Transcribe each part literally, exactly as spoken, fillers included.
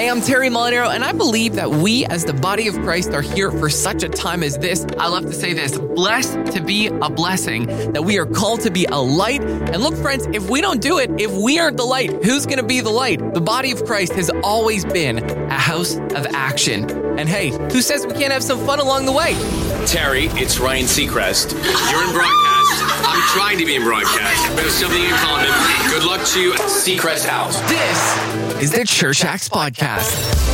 Hey, I'm Terry Molinaro, and I believe that we as the body of Christ are here for such a time as this. I love to say this, blessed to be a blessing, that we are called to be a light. And look, friends, if we don't do it, if we aren't the light, who's going to be the light? The body of Christ has always been a house of action. And hey, who says we can't have some fun along the way? Terry, it's Ryan Seacrest. You're in broadcast. I'm trying to be in broadcast. We have something in common. Good luck to Seacrest House. This is the Church Acts Podcast.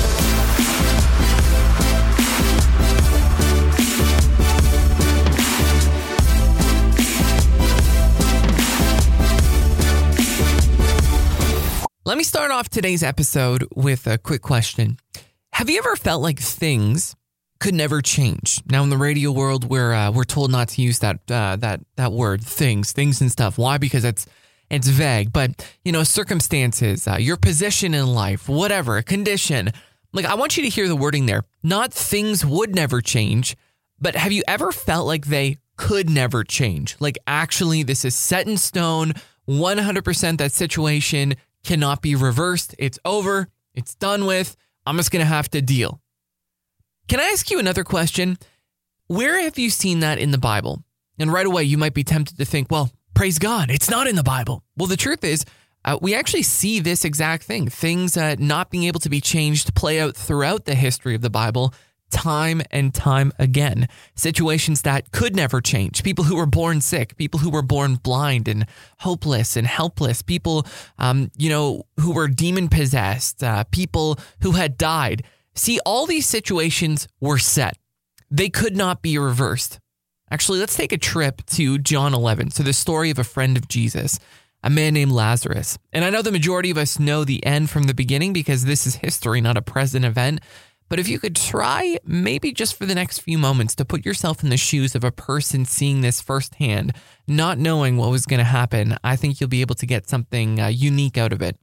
Let me start off today's episode with a quick question. Have you ever felt like things could never change? Now, in the radio world, we're uh, we're told not to use that uh, that that word, things, things and stuff. Why? Because it's it's vague. But you know, circumstances, uh, your position in life, whatever, a condition. Like, I want you to hear the wording there. Not things would never change, but have you ever felt like they could never change? Like, actually, this is set in stone. one hundred percent that situation cannot be reversed. It's over. It's done with. I'm just going to have to deal. Can I ask you another question? Where have you seen that in the Bible? And right away, you might be tempted to think, well, praise God, it's not in the Bible. Well, the truth is, uh, we actually see this exact thing. Things uh, not being able to be changed play out throughout the history of the Bible, time and time again. Situations that could never change. People who were born sick, people who were born blind and hopeless and helpless, people, um, you know, who were demon possessed, uh, people who had died. See, all these situations were set. They could not be reversed. Actually, let's take a trip to John eleven, so the story of a friend of Jesus, a man named Lazarus. And I know the majority of us know the end from the beginning because this is history, not a present event. But if you could try, maybe just for the next few moments, to put yourself in the shoes of a person seeing this firsthand, not knowing what was going to happen, I think you'll be able to get something uh, unique out of it.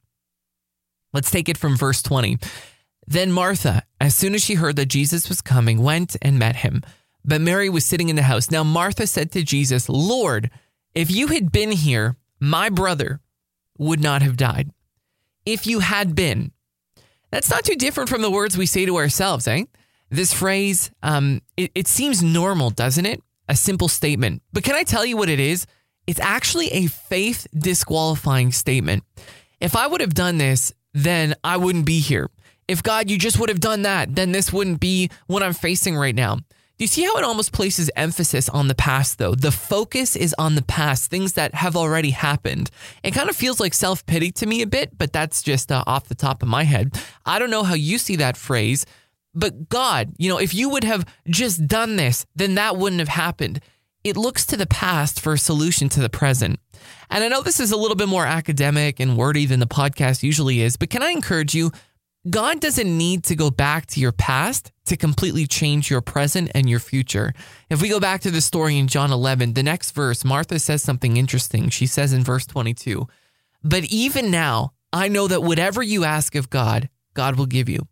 Let's take it from verse twenty. Then Martha, as soon as she heard that Jesus was coming, went and met him. But Mary was sitting in the house. Now Martha said to Jesus, Lord, if you had been here, my brother would not have died. If you had been. That's not too different from the words we say to ourselves, eh? This phrase, um, it, it seems normal, doesn't it? A simple statement. But can I tell you what it is? It's actually a faith disqualifying statement. If I would have done this, then I wouldn't be here. If God, you just would have done that, then this wouldn't be what I'm facing right now. Do you see how it almost places emphasis on the past, though? The focus is on the past, things that have already happened. It kind of feels like self-pity to me a bit, but that's just uh, off the top of my head. I don't know how you see that phrase, but God, you know, if you would have just done this, then that wouldn't have happened. It looks to the past for a solution to the present. And I know this is a little bit more academic and wordy than the podcast usually is, but can I encourage you? God doesn't need to go back to your past to completely change your present and your future. If we go back to the story in John eleven, the next verse, Martha says something interesting. She says in verse twenty-two, but even now, I know that whatever you ask of God, God will give you.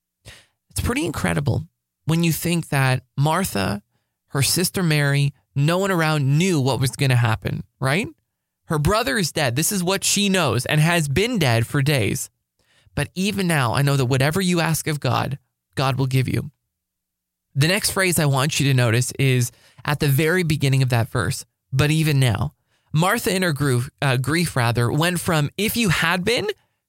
It's pretty incredible when you think that Martha, her sister Mary, no one around knew what was going to happen, right? Her brother is dead. This is what she knows and has been dead for days. But even now, I know that whatever you ask of God, God will give you. The next phrase I want you to notice is at the very beginning of that verse, but even now. Martha in her grief, uh, grief rather, went from if you had been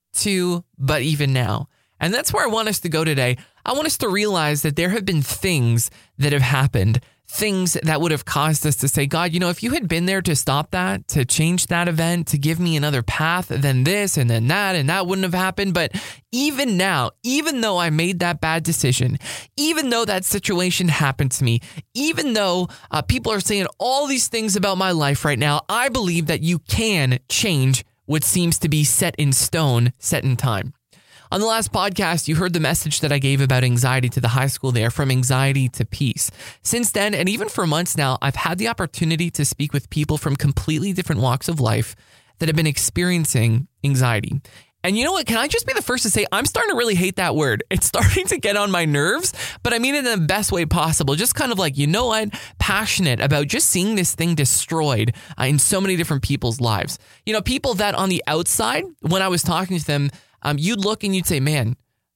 to but even now. And that's where I want us to go today. I want us to realize that there have been things that have happened, things that would have caused us to say, God, you know, if you had been there to stop that, to change that event, to give me another path, then this and then that, and that wouldn't have happened. But even now, even though I made that bad decision, even though that situation happened to me, even though uh, people are saying all these things about my life right now, I believe that you can change what seems to be set in stone, set in time. On the last podcast, you heard the message that I gave about anxiety to the high school there, from anxiety to peace. Since then, and even for months now, I've had the opportunity to speak with people from completely different walks of life that have been experiencing anxiety. And you know what? Can I just be the first to say, I'm starting to really hate that word. It's starting to get on my nerves, but I mean it in the best way possible. Just kind of like, you know what? Passionate about just seeing this thing destroyed uh, in so many different people's lives. You know, people that on the outside, when I was talking to them, Um, you'd look and you'd say, man,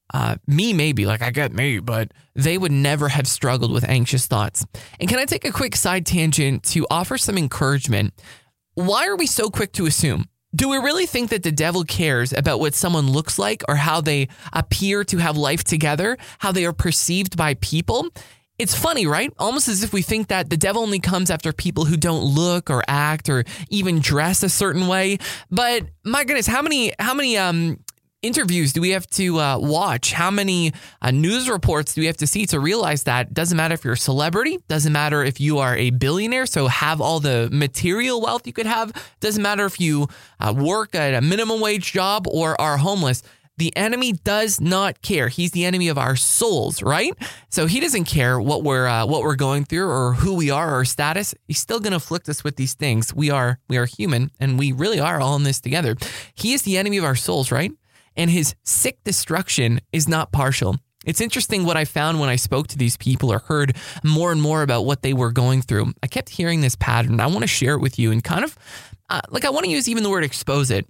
Uh, me, maybe, like I get me, but they would never have struggled with anxious thoughts. And can I take a quick side tangent to offer some encouragement? Why are we so quick to assume? Do we really think that the devil cares about what someone looks like or how they appear to have life together, how they are perceived by people? It's funny, right? Almost as if we think that the devil only comes after people who don't look or act or even dress a certain way. But my goodness, how many, how many, um, interviews do we have to uh, watch? How many uh, news reports do we have to see to realize that? Doesn't matter if you're a celebrity. Doesn't matter if you are a billionaire, so have all the material wealth you could have. Doesn't matter if you uh, work at a minimum wage job or are homeless. The enemy does not care. He's the enemy of our souls, right? So he doesn't care what we're uh, what we're going through or who we are or our status. He's still going to afflict us with these things. We are we are human, and we really are all in this together. He is the enemy of our souls, right? And his sick destruction is not partial. It's interesting what I found when I spoke to these people or heard more and more about what they were going through. I kept hearing this pattern. I want to share it with you and kind of, uh, like I want to use even the word expose it.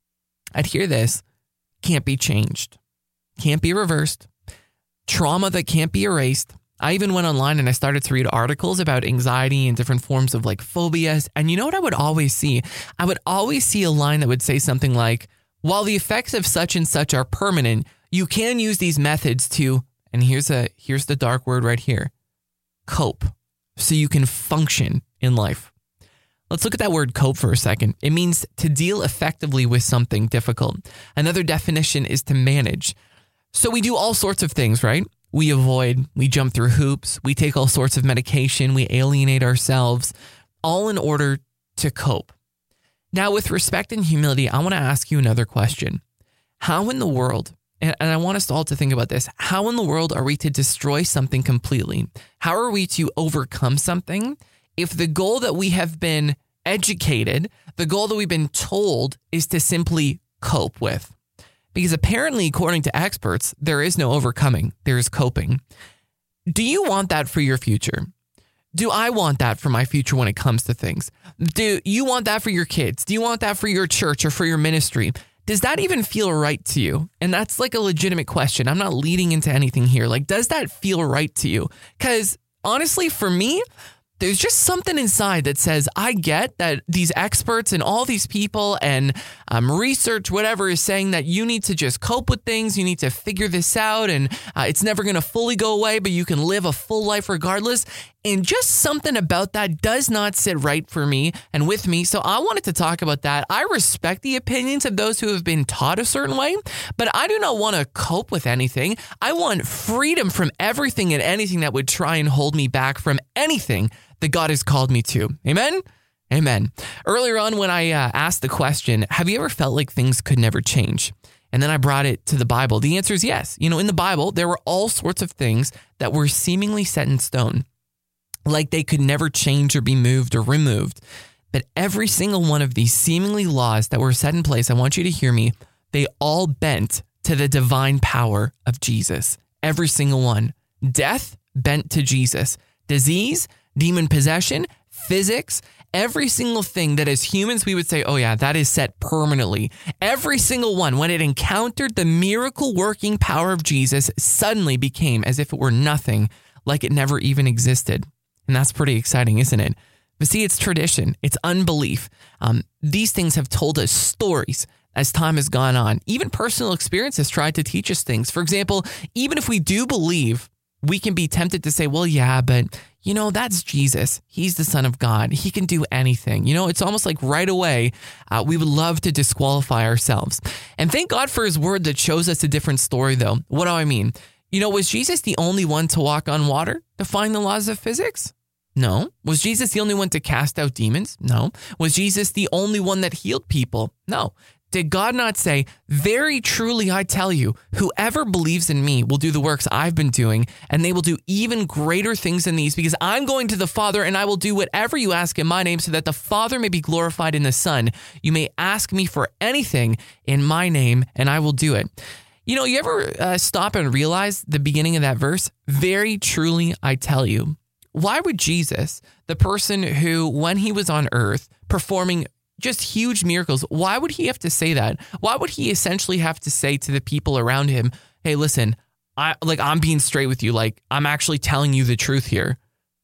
I'd hear this, can't be changed, can't be reversed, trauma that can't be erased. I even went online and I started to read articles about anxiety and different forms of like phobias. And you know what I would always see? I would always see a line that would say something like, while the effects of such and such are permanent, you can use these methods to, and here's a here's the dark word right here, cope, so you can function in life. Let's look at that word cope for a second. It means to deal effectively with something difficult. Another definition is to manage. So we do all sorts of things, right? We avoid, we jump through hoops, we take all sorts of medication, we alienate ourselves, all in order to cope. Now, with respect and humility, I want to ask you another question. How in the world, and, and I want us all to think about this, how in the world are we to destroy something completely? How are we to overcome something if the goal that we have been educated, the goal that we've been told is to simply cope with? Because apparently, according to experts, there is no overcoming, there is coping. Do you want that for your future? Do I want that for my future when it comes to things? Do you want that for your kids? Do you want that for your church or for your ministry? Does that even feel right to you? And that's like a legitimate question. I'm not leading into anything here. Like, does that feel right to you? Because honestly, for me, there's just something inside that says, I get that these experts and all these people and um, research, whatever, is saying that you need to just cope with things. You need to figure this out and uh, it's never going to fully go away, but you can live a full life regardless. And just something about that does not sit right for me and with me. So I wanted to talk about that. I respect the opinions of those who have been taught a certain way, but I do not want to cope with anything. I want freedom from everything and anything that would try and hold me back from anything that God has called me to. Amen? Amen. Earlier on when I uh, asked the question, have you ever felt like things could never change? And then I brought it to the Bible. The answer is yes. You know, in the Bible, there were all sorts of things that were seemingly set in stone, like they could never change or be moved or removed. But every single one of these seemingly laws that were set in place, I want you to hear me, they all bent to the divine power of Jesus. Every single one. Death bent to Jesus. Disease, demon possession, physics, every single thing that as humans we would say, oh yeah, that is set permanently. Every single one, when it encountered the miracle working power of Jesus, suddenly became as if it were nothing, like it never even existed. And that's pretty exciting, isn't it? But see, it's tradition. It's unbelief. Um, these things have told us stories as time has gone on. Even personal experience has tried to teach us things. For example, even if we do believe, we can be tempted to say, well, yeah, but you know, that's Jesus. He's the Son of God. He can do anything. You know, it's almost like right away, uh, we would love to disqualify ourselves. And thank God for his word that shows us a different story, though. What do I mean? You know, was Jesus the only one to walk on water, defying the laws of physics? No. Was Jesus the only one to cast out demons? No. Was Jesus the only one that healed people? No. Did God not say, very truly I tell you, whoever believes in me will do the works I've been doing, and they will do even greater things than these, because I'm going to the Father and I will do whatever you ask in my name, so that the Father may be glorified in the Son. You may ask me for anything in my name and I will do it. You know, you ever uh, stop and realize the beginning of that verse? Very truly I tell you. Why would Jesus, the person who, when he was on earth, performing just huge miracles, why would he have to say that? Why would he essentially have to say to the people around him, hey, listen, I like I'm being straight with you. Like I'm actually telling you the truth here.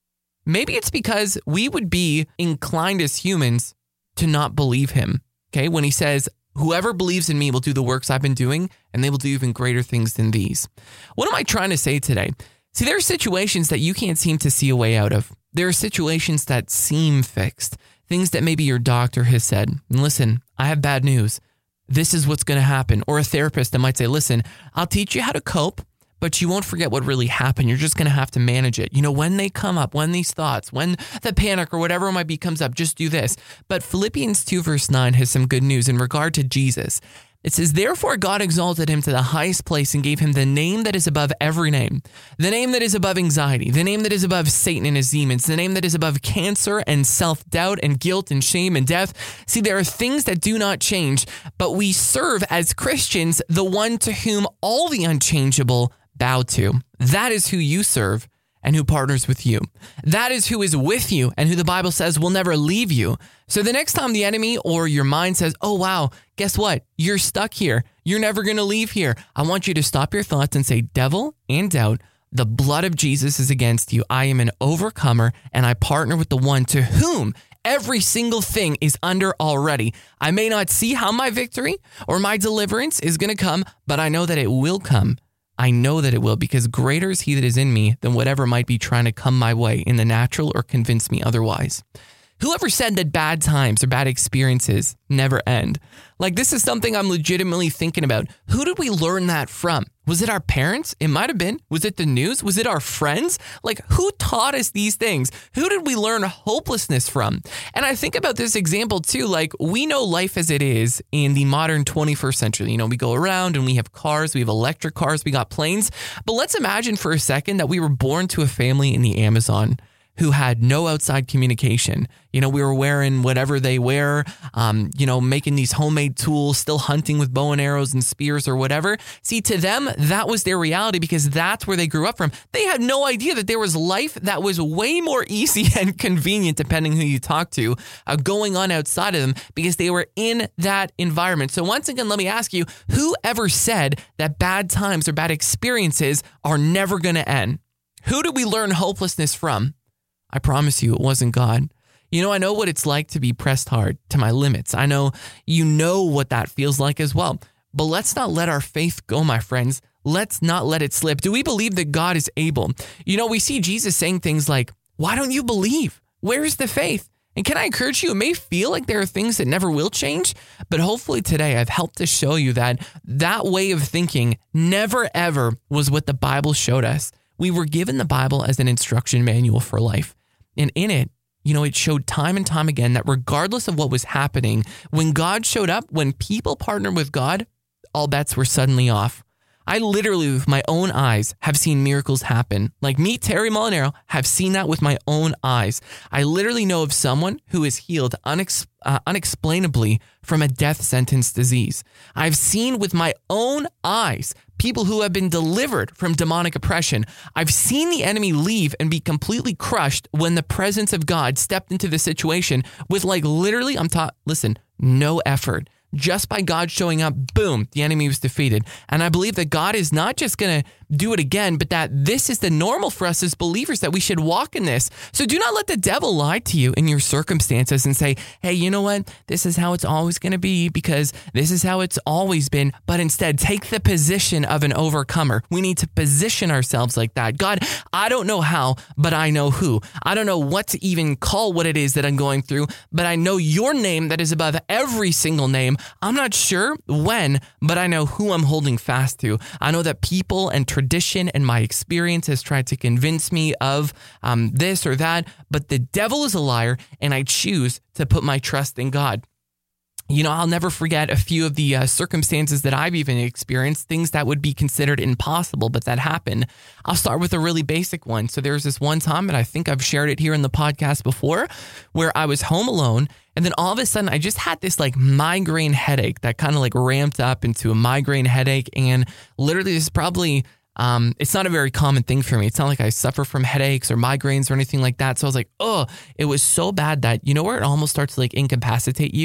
Maybe it's because we would be inclined as humans to not believe him. Okay. When he says, whoever believes in me will do the works I've been doing, and they will do even greater things than these. What am I trying to say today? See, there are situations that you can't seem to see a way out of. There are situations that seem fixed, things that maybe your doctor has said. And listen, I have bad news. This is what's going to happen. Or a therapist that might say, listen, I'll teach you how to cope, but you won't forget what really happened. You're just going to have to manage it. You know, when they come up, when these thoughts, when the panic or whatever it might be comes up, just do this. But Philippians two verse nine has some good news in regard to Jesus. It says, therefore God exalted him to the highest place and gave him the name that is above every name, the name that is above anxiety, the name that is above Satan and his demons, the name that is above cancer and self-doubt and guilt and shame and death. See, there are things that do not change, but we serve as Christians the one to whom all the unchangeable bow to. That is who you serve and who partners with you. That is who is with you and who the Bible says will never leave you. So the next time the enemy or your mind says, oh, wow, guess what? You're stuck here. You're never going to leave here. I want you to stop your thoughts and say, devil and doubt, the blood of Jesus is against you. I am an overcomer and I partner with the one to whom every single thing is under already. I may not see how my victory or my deliverance is going to come, but I know that it will come. I know that it will, because greater is he that is in me than whatever might be trying to come my way in the natural or convince me otherwise. Whoever said that bad times or bad experiences never end? Like, this is something I'm legitimately thinking about. Who did we learn that from? Was it our parents? It might have been. Was it the news? Was it our friends? Like, who taught us these things? Who did we learn hopelessness from? And I think about this example too. Like, we know life as it is in the modern twenty-first century. You know, we go around and we have cars, we have electric cars, we got planes. But let's imagine for a second that we were born to a family in the Amazon who had no outside communication. You know, we were wearing whatever they wear, um, you know, making these homemade tools, still hunting with bow and arrows and spears or whatever. See, to them, that was their reality because that's where they grew up from. They had no idea that there was life that was way more easy and convenient, depending who you talk to, uh, going on outside of them because they were in that environment. So once again, let me ask you, who ever said that bad times or bad experiences are never going to end? Who did we learn hopelessness from? I promise you it wasn't God. You know, I know what it's like to be pressed hard to my limits. I know you know what that feels like as well. But let's not let our faith go, my friends. Let's not let it slip. Do we believe that God is able? You know, we see Jesus saying things like, why don't you believe? Where's the faith? And can I encourage you, it may feel like there are things that never will change, but hopefully today I've helped to show you that that way of thinking never ever was what the Bible showed us. We were given the Bible as an instruction manual for life. And in it, you know, it showed time and time again that regardless of what was happening, when God showed up, when people partnered with God, all bets were suddenly off. I literally, with my own eyes, have seen miracles happen. Like me, Terry Molinaro, have seen that with my own eyes. I literally know of someone who is healed unex- uh, unexplainably from a death sentence disease. I've seen with my own eyes people who have been delivered from demonic oppression. I've seen the enemy leave and be completely crushed when the presence of God stepped into the situation with like literally, I'm taught, listen, no effort. Just by God showing up, boom, the enemy was defeated. And I believe that God is not just going to do it again, but that this is the normal for us as believers, that we should walk in this. So do not let the devil lie to you in your circumstances and say, hey, you know what? This is how it's always going to be because this is how it's always been. But instead, take the position of an overcomer. We need to position ourselves like that. God, I don't know how, but I know who. I don't know what to even call what it is that I'm going through, but I know your name that is above every single name. I'm not sure when, but I know who I'm holding fast to. I know that people and tradition and my experience has tried to convince me of um, this or that, but the devil is a liar, and I choose to put my trust in God. You know, I'll never forget a few of the uh, circumstances that I've even experienced, things that would be considered impossible, but that happened. I'll start with a really basic one. So there's this one time, and I think I've shared it here in the podcast before, where I was home alone. And then all of a sudden, I just had this like migraine headache that kind of like ramped up into a migraine headache. And literally, this is probably, um, it's not a very common thing for me. It's not like I suffer from headaches or migraines or anything like that. So I was like, oh, it was so bad that, you know, where it almost starts to like incapacitate you.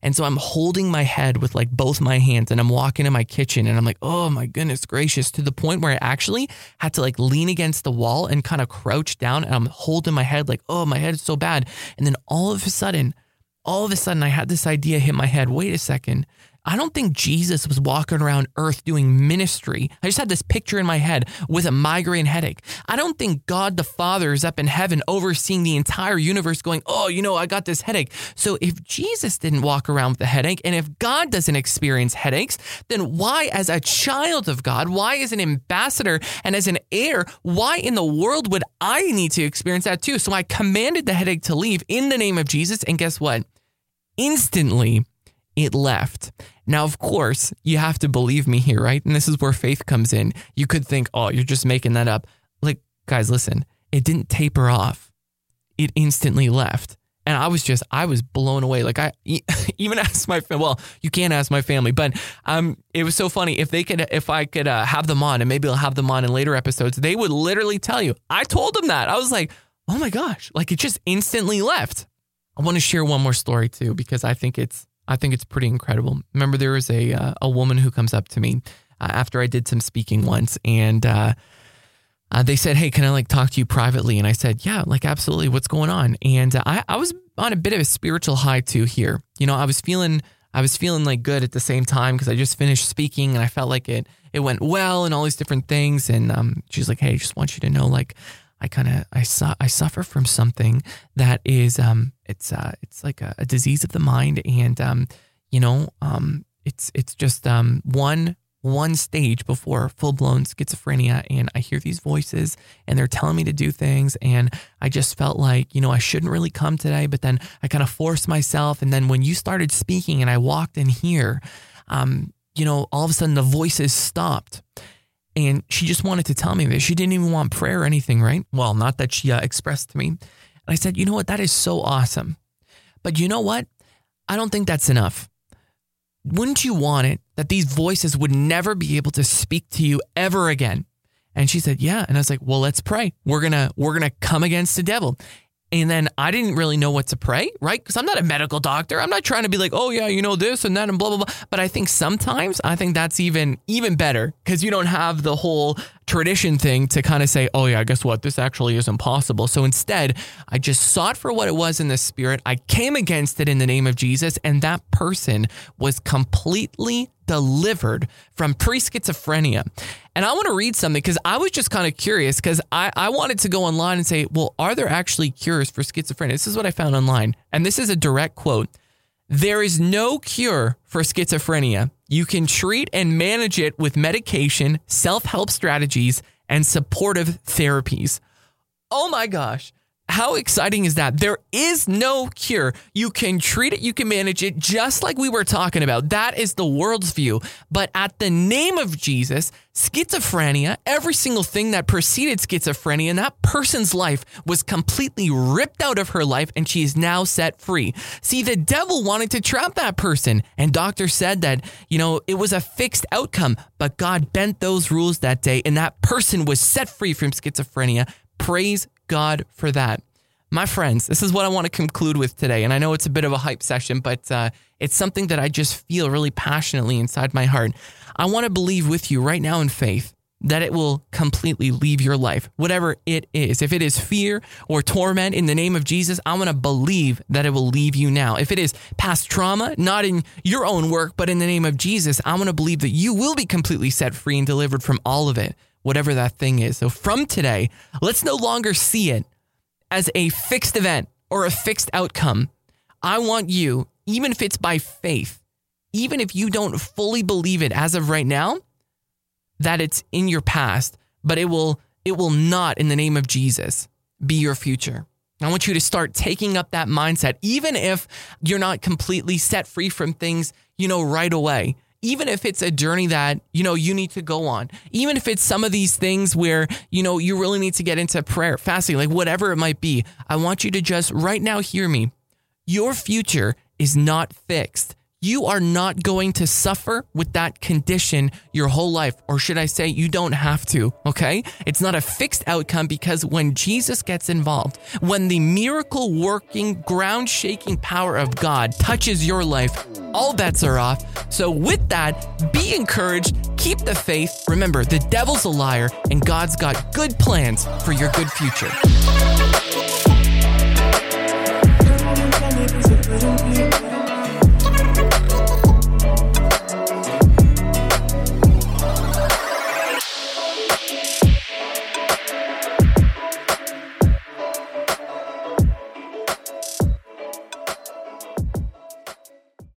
And so I'm holding my head with like both my hands and I'm walking in my kitchen and I'm like, oh my goodness gracious, to the point where I actually had to like lean against the wall and kind of crouch down and I'm holding my head like, oh, my head is so bad. And then all of a sudden, all of a sudden I had this idea hit my head. Wait a second. I don't think Jesus was walking around earth doing ministry. I just had this picture in my head with a migraine headache. I don't think God the Father is up in heaven overseeing the entire universe going, oh, you know, I got this headache. So if Jesus didn't walk around with a headache and if God doesn't experience headaches, then why as a child of God, why as an ambassador and as an heir, why in the world would I need to experience that too? So I commanded the headache to leave in the name of Jesus. And guess what? Instantly, it left. Now, of course, you have to believe me here, right? And this is where faith comes in. You could think, oh, you're just making that up. Like, guys, listen, it didn't taper off. It instantly left. And I was just, I was blown away. Like I even asked my, well, you can't ask my family, but um, it was so funny. If they could, if I could uh, have them on, and maybe I'll have them on in later episodes, they would literally tell you, I told them that. I was like, oh my gosh, like it just instantly left. I want to share one more story too, because I think it's, I think it's pretty incredible. Remember, there was a uh, a woman who comes up to me uh, after I did some speaking once, and uh, uh, they said, "Hey, can I like talk to you privately?" And I said, "Yeah, like absolutely. What's going on?" And uh, I I was on a bit of a spiritual high too here. You know, I was feeling I was feeling like good at the same time because I just finished speaking and I felt like it it went well and all these different things. And um, she's like, "Hey, I just want you to know, like, I kind of I su- I suffer from something that is um it's uh it's like a, a disease of the mind, and um you know um it's it's just um one one stage before full blown schizophrenia, and I hear these voices and they're telling me to do things, and I just felt like, you know, I shouldn't really come today, but then I kind of forced myself, and then when you started speaking and I walked in here, um you know, all of a sudden the voices stopped." And she just wanted to tell me that she didn't even want prayer or anything, right? Well, not that she uh, expressed to me. And I said, you know what? That is so awesome. But you know what? I don't think that's enough. Wouldn't you want it that these voices would never be able to speak to you ever again? And she said, yeah. And I was like, well, let's pray. We're going to, we're going to come against the devil. And then I didn't really know what to pray, right? Because I'm not a medical doctor. I'm not trying to be like, oh yeah, you know this and that and blah, blah, blah. But I think sometimes I think that's even, even better because you don't have the whole tradition thing to kind of say, oh yeah, guess what? This actually isn't possible. So instead, I just sought for what it was in the spirit. I came against it in the name of Jesus. And that person was completely delivered from pre-schizophrenia. And I want to read something because I was just kind of curious because I, I wanted to go online and say, well, are there actually cures for schizophrenia? This is what I found online. And this is a direct quote. There is no cure for schizophrenia. You can treat and manage it with medication, self-help strategies, and supportive therapies. Oh my gosh. How exciting is that? There is no cure. You can treat it, you can manage it, just like we were talking about. That is the world's view. But at the name of Jesus, schizophrenia, every single thing that preceded schizophrenia in that person's life was completely ripped out of her life, and she is now set free. See, the devil wanted to trap that person, and doctors said that, you know, it was a fixed outcome, but God bent those rules that day, and that person was set free from schizophrenia. Praise God for that. My friends, this is what I want to conclude with today. And I know it's a bit of a hype session, but uh, it's something that I just feel really passionately inside my heart. I want to believe with you right now in faith that it will completely leave your life, whatever it is. If it is fear or torment in the name of Jesus, I want to believe that it will leave you now. If it is past trauma, not in your own work, but in the name of Jesus, I want to believe that you will be completely set free and delivered from all of it, whatever that thing is. So from today, let's no longer see it as a fixed event or a fixed outcome. I want you, even if it's by faith, even if you don't fully believe it as of right now, that it's in your past, but it will it will not, in the name of Jesus, be your future. I want you to start taking up that mindset, even if you're not completely set free from things, you know, right away. Even if it's a journey that, you know, you need to go on, even if it's some of these things where, you know, you really need to get into prayer, fasting, like whatever it might be, I want you to just right now hear me. Your future is not fixed. you are not going to suffer with that condition your whole life. Or should I say, you don't have to, okay? It's not a fixed outcome, because when Jesus gets involved, when the miracle working, ground shaking power of God touches your life, all bets are off. So with that, be encouraged, keep the faith. Remember, the devil's a liar and God's got good plans for your good future.